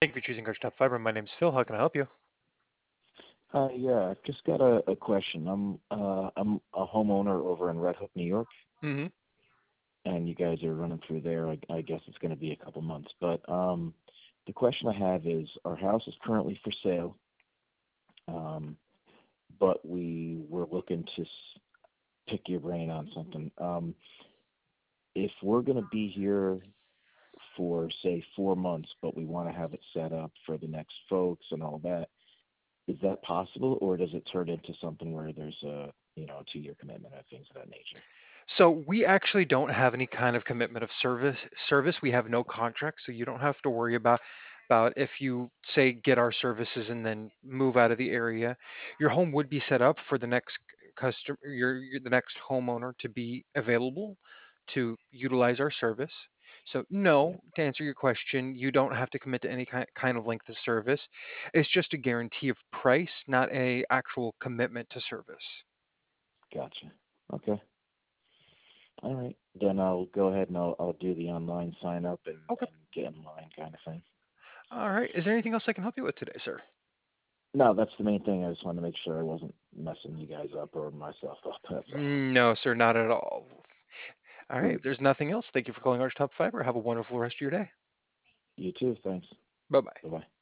Thank you for choosing Arch Top Fiber. My name's Phil. How can I help you? Yeah, I've just got a question. I'm a homeowner over in Red Hook, New York, Hmm. and you guys are running through there. I guess it's going to be a couple months, but the question I have is our house is currently for sale, um, but we were looking to pick your brain on something. If we're going to be here for say 4 months, but we want to have it set up for the next folks and all that, is that possible, or does it turn into something where there's a 2-year commitment or things of that nature? So we actually don't have any kind of commitment of service. We have no contract, so you don't have to worry about if you say get our services and then move out of the area. Your home would be set up for the next customer, the next homeowner to be available to utilize our service. So Yeah, no, to answer your question, you don't have to commit to any kind of length of service. It's just a guarantee of price, not a actual commitment to service. gotcha. Okay. All right. Then I'll go ahead and I'll do the online sign up and, Okay. and get in line kind of thing. All right. Is there anything else I can help you with today, sir? No, that's the main thing. I just wanted to make sure I wasn't messing you guys up or myself up. That's all. No, sir, not at all. All right. If Sweet. there's nothing else, thank you for calling Arch Top Fiber. Have a wonderful rest of your day. You too. Thanks. Bye bye. Bye bye.